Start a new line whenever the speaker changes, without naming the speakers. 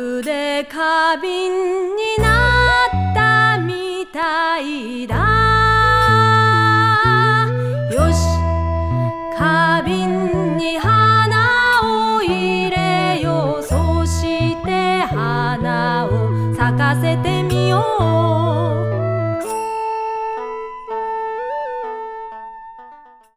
るで花瓶になったみたいだ。よし、花瓶に花を入れよう。そして花を咲かせてみよう。